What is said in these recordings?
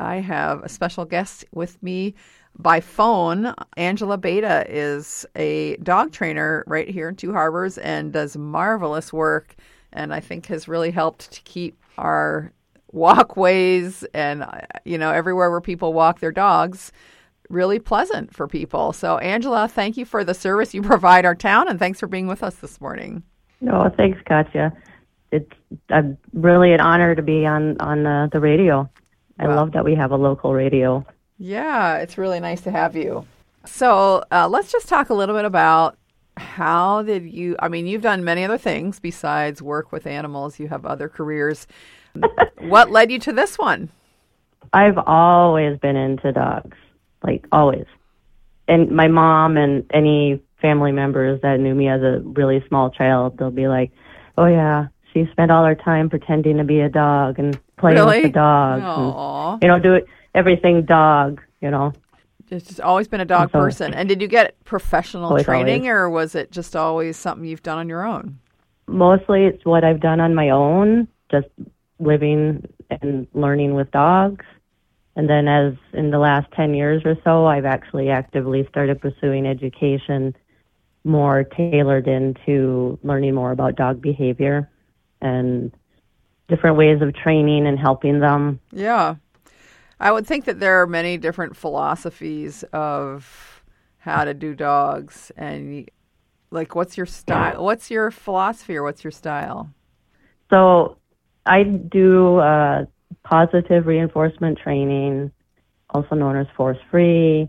I have a special guest with me by phone. Angela Beta is a dog trainer right here in Two Harbors and does marvelous work, and I think has really helped to keep our walkways and, everywhere where people walk their dogs really pleasant for people. So, Angela, thank you for the service you provide our town, and thanks for being with us this morning. No, thanks, Katya. It's really an honor to be on the radio. I love that we have a local radio. Yeah, it's really nice to have you. So let's just talk a little bit about how did you, you've done many other things besides work with animals. You have other careers. What led you to this one? I've always been into dogs, like always. And my mom and any family members that knew me as a really small child, they'll be like, oh yeah, she spent all her time pretending to be a dog and playing with the dogs. Aww. And, do everything dog, It's just always been a dog person. And did you get professional training or was it just always something you've done on your own? Mostly it's what I've done on my own, just living and learning with dogs. And then as in the last 10 years or so, I've actually actively started pursuing education more tailored into learning more about dog behavior and different ways of training and helping them. Yeah. I would think that there are many different philosophies of how to do dogs. And, what's your style? What's your philosophy or what's your style? So I do positive reinforcement training, also known as force-free.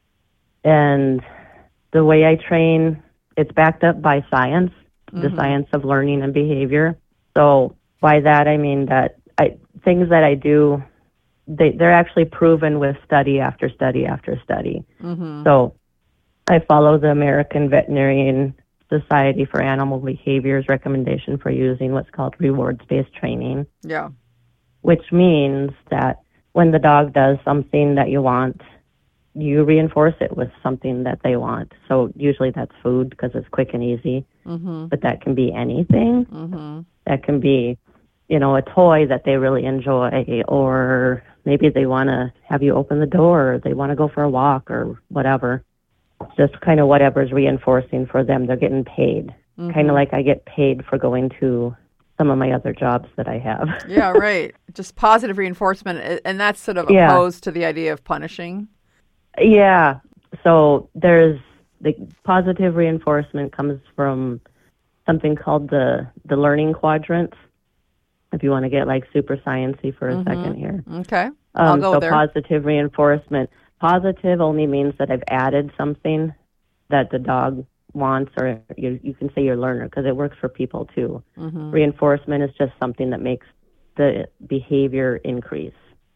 And the way I train, it's backed up by science, the science of learning and behavior. So by that, I mean that things that I do, they're actually proven with study after study after study. Mm-hmm. So I follow the American Veterinarian Society for Animal Behavior's recommendation for using what's called rewards-based training. Yeah. Which means that when the dog does something that you want, you reinforce it with something that they want. So usually that's food because it's quick and easy. Mm-hmm. But that can be anything. Mm-hmm. That can be, a toy that they really enjoy, or maybe they want to have you open the door, or they want to go for a walk or whatever. Just kind of whatever's reinforcing for them. They're getting paid. Mm-hmm. Kind of like I get paid for going to some of my other jobs that I have. Yeah, right. Just positive reinforcement. And that's sort of opposed to the idea of punishing. Yeah. So there's the positive reinforcement comes from something called the learning quadrants. If you want to get super sciencey for a second here. Okay. I'll go there. Positive reinforcement. Positive only means that I've added something that the dog wants, or you can say your learner, because it works for people too. Mm-hmm. Reinforcement is just something that makes the behavior increase,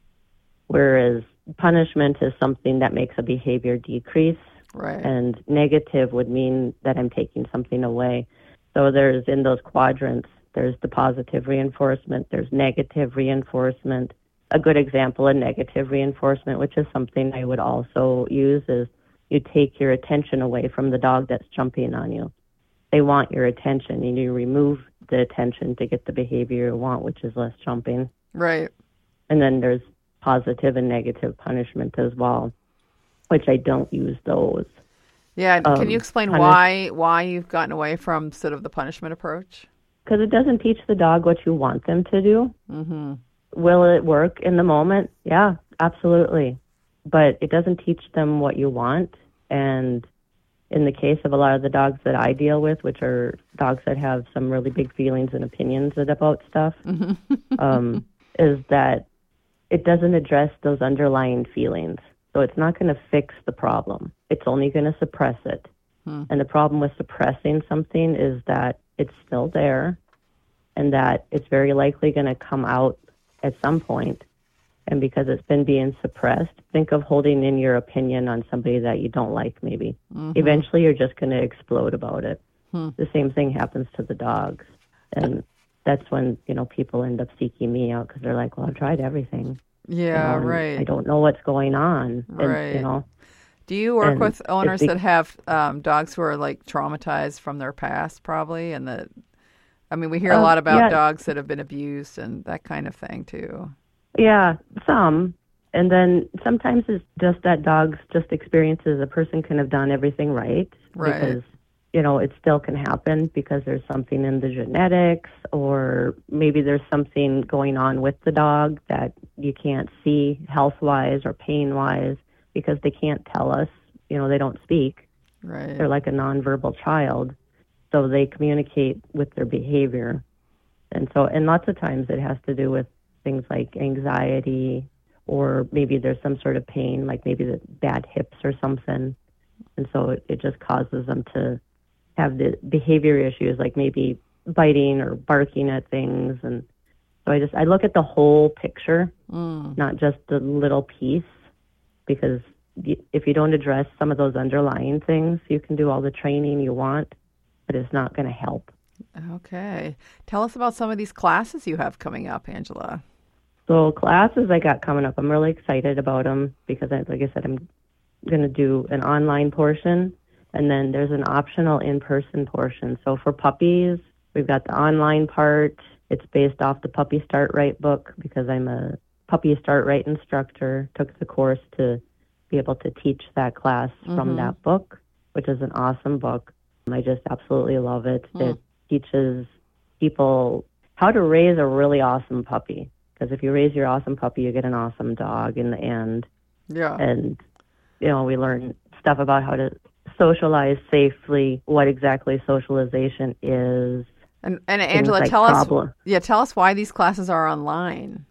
whereas punishment is something that makes a behavior decrease. Right. And negative would mean that I'm taking something away. So there's, in those quadrants, there's the positive reinforcement, there's negative reinforcement. A good example of negative reinforcement, which is something I would also use, is you take your attention away from the dog that's jumping on you. They want your attention, and you remove the attention to get the behavior you want, which is less jumping. Right. And then there's positive and negative punishment as well, which I don't use those. Yeah. Can you explain why you've gotten away from sort of the punishment approach? Because it doesn't teach the dog what you want them to do. Mm-hmm. Will it work in the moment? Yeah, absolutely. But it doesn't teach them what you want. And in the case of a lot of the dogs that I deal with, which are dogs that have some really big feelings and opinions about stuff, is that it doesn't address those underlying feelings. So it's not going to fix the problem. It's only going to suppress it. And the problem with suppressing something is that it's still there and that it's very likely going to come out at some point. And because it's been being suppressed, think of holding in your opinion on somebody that you don't like, maybe. Mm-hmm. Eventually, you're just going to explode about it. The same thing happens to the dogs. And that's when, people end up seeking me out because they're like, well, I've tried everything. Yeah, right. I don't know what's going on. Right. And, do you work with owners that have dogs who are traumatized from their past, probably? And we hear a lot about dogs that have been abused and that kind of thing, too. Yeah, some. And then sometimes it's just that dog's just experiences. A person can have done everything right. Because, it still can happen because there's something in the genetics, or maybe there's something going on with the dog that you can't see health-wise or pain-wise because they can't tell us. They don't speak. Right. They're like a nonverbal child. So they communicate with their behavior. And lots of times it has to do with things like anxiety, or maybe there's some sort of pain, like maybe the bad hips or something. And so it just causes them to have the behavior issues, like maybe biting or barking at things. And so I look at the whole picture, not just the little piece, because if you don't address some of those underlying things, you can do all the training you want, but it's not going to help. Okay. Tell us about some of these classes you have coming up, Angela. So classes I got coming up, I'm really excited about them because, like I said, I'm going to do an online portion, and then there's an optional in-person portion. So for puppies, we've got the online part. It's based off the Puppy Start Right book because I'm a Puppy Start Right instructor, took the course to be able to teach that class from that book, which is an awesome book. I just absolutely love it. It teaches people how to raise a really awesome puppy. Because if you raise your awesome puppy, you get an awesome dog in the end. Yeah. And, we learn stuff about how to socialize safely, what exactly socialization is. And Angela, like tell us why these classes are online.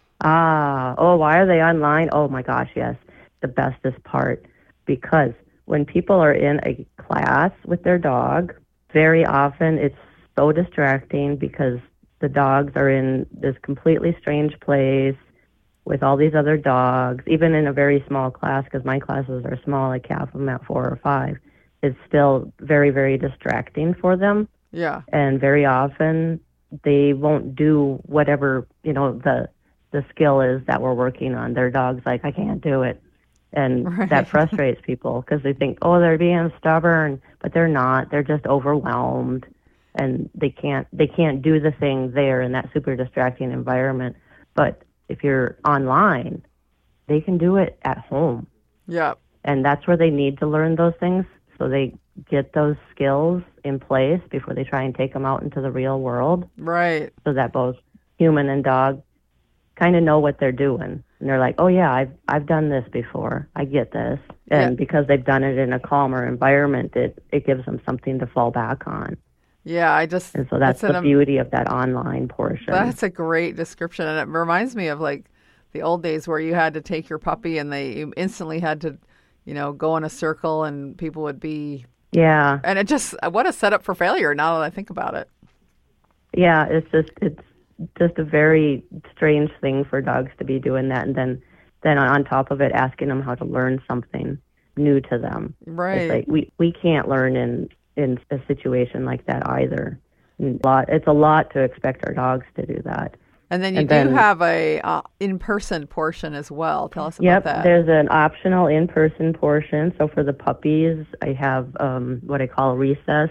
Why are they online? Oh my gosh, yes. The bestest part. Because when people are in a class with their dog, very often it's so distracting because the dogs are in this completely strange place with all these other dogs, even in a very small class, because my classes are small, I cap them at 4 or 5. It's still very, very distracting for them. Yeah. And very often they won't do whatever, the skill is that we're working on. Their dog's like, I can't do it. And that frustrates people because they think, they're being stubborn, but they're not. They're just overwhelmed. And they can't do the thing there in that super distracting environment. But if you're online, they can do it at home. Yeah. And that's where they need to learn those things, so they get those skills in place before they try and take them out into the real world. Right. So that both human and dog kind of know what they're doing. And they're like, oh yeah, I've done this before. I get this. And because they've done it in a calmer environment, it gives them something to fall back on. Yeah, and so that's the beauty of that online portion. That's a great description, and it reminds me of like the old days where you had to take your puppy and you instantly had to, go in a circle and people would be. Yeah. And it just, what a setup for failure now that I think about it. Yeah, it's just a very strange thing for dogs to be doing that, and then on top of it, asking them how to learn something new to them. Right. It's like we can't learn in a situation like that either. It's a lot to expect our dogs to do that. And then you do have a in-person portion as well. Tell us about that. Yep, there's an optional in-person portion. So for the puppies, I have what I call recess,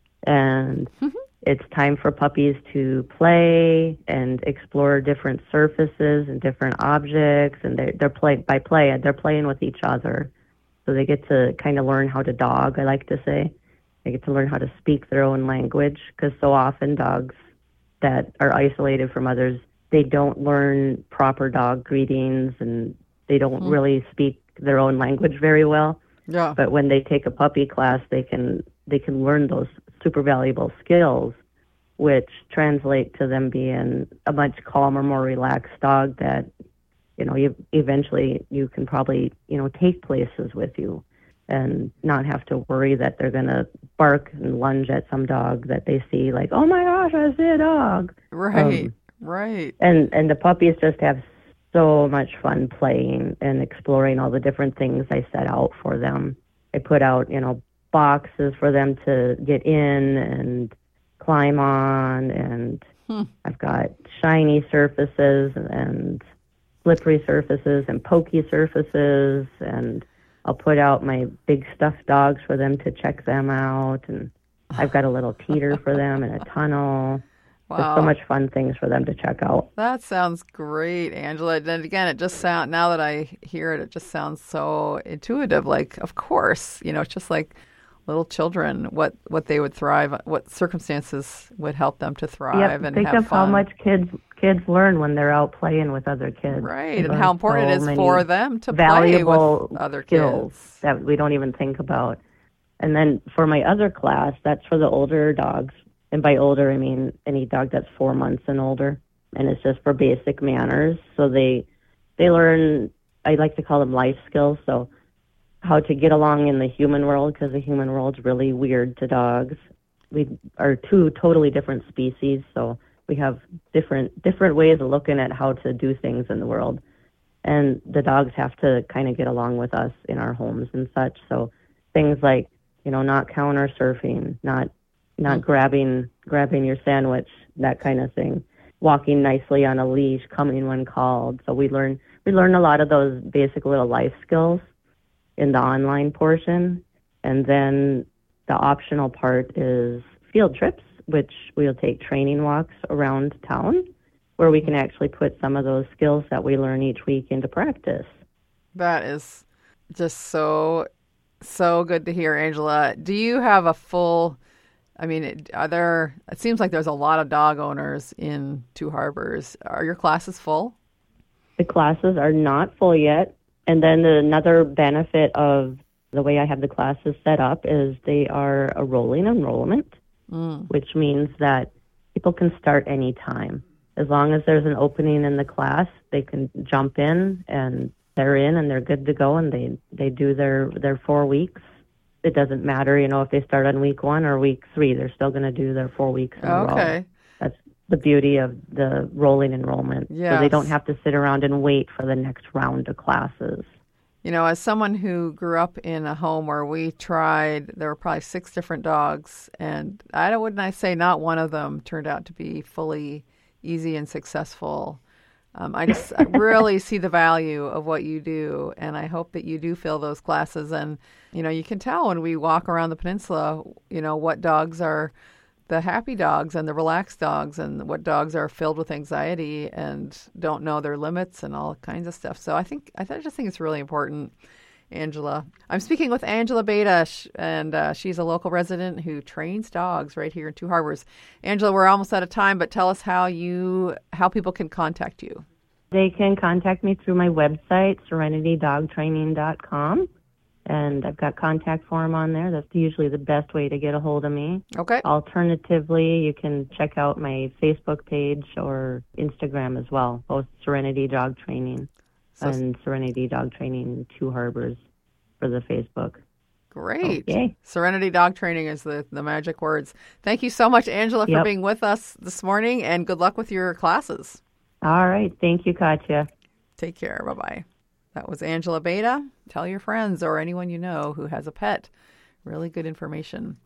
and it's time for puppies to play and explore different surfaces and different objects, and they're playing with each other. So they get to kind of learn how to dog, I like to say. They get to learn how to speak their own language, because so often dogs that are isolated from others, they don't learn proper dog greetings, and they don't really speak their own language very well. Yeah. But when they take a puppy class, they can learn those super valuable skills, which translate to them being a much calmer, more relaxed dog that, eventually you can probably, take places with you and not have to worry that they're going to bark and lunge at some dog that they see, like, oh my gosh, I see a dog. Right, right. And the puppies just have so much fun playing and exploring all the different things I set out for them. I put out, boxes for them to get in and climb on, and I've got shiny surfaces and slippery surfaces and pokey surfaces, and I'll put out my big stuffed dogs for them to check them out, and I've got a little teeter for them and a tunnel. There's so Wow. much fun things for them to check out. That sounds great, Angela. And again, it just sound now that I hear it, it just sounds so intuitive. Like, of course, it's just like little children, what they would thrive, what circumstances would help them to thrive and Think have of how fun. much kids learn when they're out playing with other kids. Right, They and learn how important so it is many for them to play valuable with other skills kids. that we don't even think about. And then for my other class, that's for the older dogs. And by older, I mean any dog that's 4 months and older. And it's just for basic manners. So they learn, I like to call them life skills. So how to get along in the human world, because the human world's really weird to dogs. We are two totally different species, so we have different ways of looking at how to do things in the world. And the dogs have to kind of get along with us in our homes and such. So things like, not counter surfing, not grabbing your sandwich, that kind of thing. Walking nicely on a leash, coming when called. So we learn a lot of those basic little life skills in the online portion. And then the optional part is field trips, which we'll take training walks around town where we can actually put some of those skills that we learn each week into practice. That is just so good to hear, Angela. Do you have a full, it seems like there's a lot of dog owners in Two Harbors. Are your classes full? The classes are not full yet. And then another benefit of the way I have the classes set up is they are a rolling enrollment, which means that people can start any time. As long as there's an opening in the class, they can jump in and they're in and they're good to go, and they do their 4 weeks. It doesn't matter, if they start on week 1 or week 3, they're still going to do their 4 weeks in a row. Okay. That's the beauty of the rolling enrollment. Yes. So they don't have to sit around and wait for the next round of classes. As someone who grew up in a home where we tried, there were probably 6 different dogs, and wouldn't I say not one of them turned out to be fully easy and successful. I really see the value of what you do, and I hope that you do fill those classes. And, you can tell when we walk around the peninsula, what dogs are the happy dogs and the relaxed dogs, and what dogs are filled with anxiety and don't know their limits and all kinds of stuff. So I just think it's really important, Angela. I'm speaking with Angela Beta, and she's a local resident who trains dogs right here in Two Harbors. Angela, we're almost out of time, but tell us how people can contact you. They can contact me through my website, serenitydogtraining.com. And I've got contact form on there. That's usually the best way to get a hold of me. Okay. Alternatively, you can check out my Facebook page or Instagram as well, both Serenity Dog Training and Serenity Dog Training Two Harbors for the Facebook. Great. Okay. Serenity Dog Training is the magic words. Thank you so much, Angela, for being with us this morning, and good luck with your classes. All right. Thank you, Katya. Take care. Bye-bye. That was Angela Beta. Tell your friends or anyone you know who has a pet. Really good information.